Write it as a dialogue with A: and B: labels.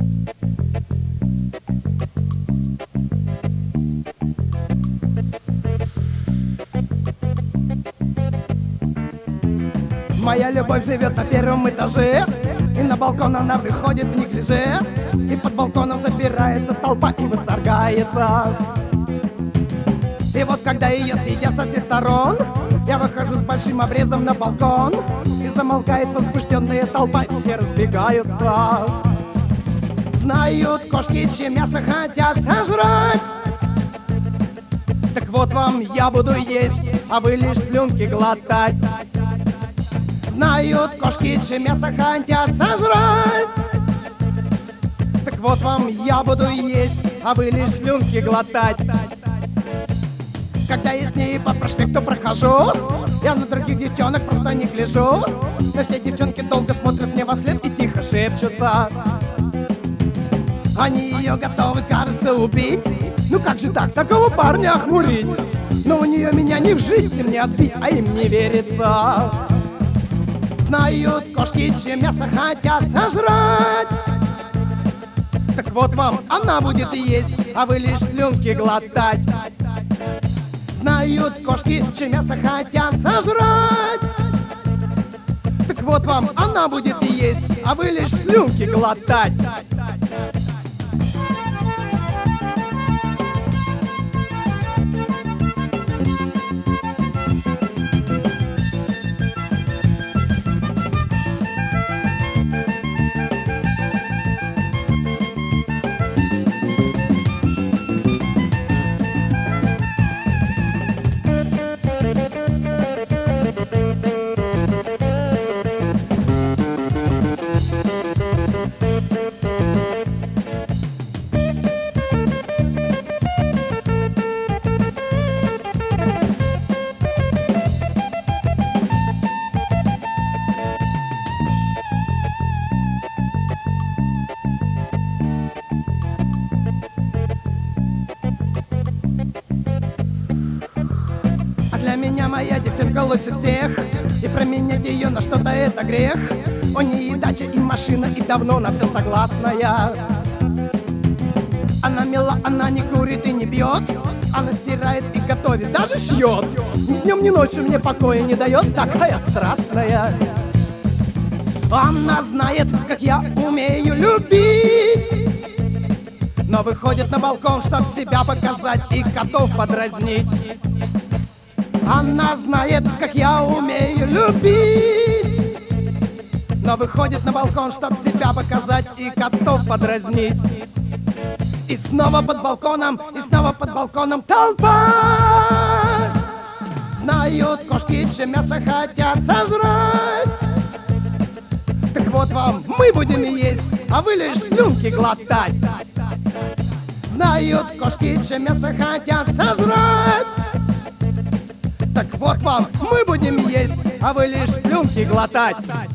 A: Моя любовь живет на первом этаже, и на балкон она выходит в неглиже, и под балконом собирается толпа и восторгается. И вот когда ее съедят со всех сторон, я выхожу с большим обрезом на балкон, и замолкает возбужденная толпа, и все разбегаются. Знают кошки, чье мясо хотят сожрать. Так вот вам я буду есть, а вы лишь слюнки глотать. Знают кошки, чье мясо хотят сожрать. Так вот вам я буду есть, а вы лишь слюнки глотать. Когда я с ней по проспекту прохожу, я на других девчонок просто не гляжу. Но все девчонки долго смотрят мне вослед и тихо шепчутся. Они ее готовы, кажется, убить. Ну как же так, такого парня охмурить? Но у нее меня ни в жизни мне отбить, а им не верится. Знают кошки, чье мясо хотят сожрать. Так вот вам она будет есть, а вы лишь слюнки глотать. Знают кошки, чье мясо хотят сожрать. Так вот вам она будет есть, а вы лишь слюнки глотать. Для меня моя девчонка лучше всех, и променять ее на что-то это грех. У нее и дача, и машина, и давно на все согласная. Она мила, она не курит и не бьет, она стирает и готовит, даже шьет. Ни днем, ни ночью мне покоя не дает, такая страстная. Она знает, как я умею любить, но выходит на балкон, чтоб себя показать и котов подразнить. Она знает, как я умею любить, но выходит на балкон, чтоб себя показать и котов подразнить. И снова под балконом, и снова под балконом толпа. Знают кошки, чье мясо хотят сожрать. Так вот вам мы будем есть, а вы лишь слюнки глотать. Знают кошки, чье мясо хотят сожрать. Так вот вам мы будем есть, а вы лишь слюнки глотать.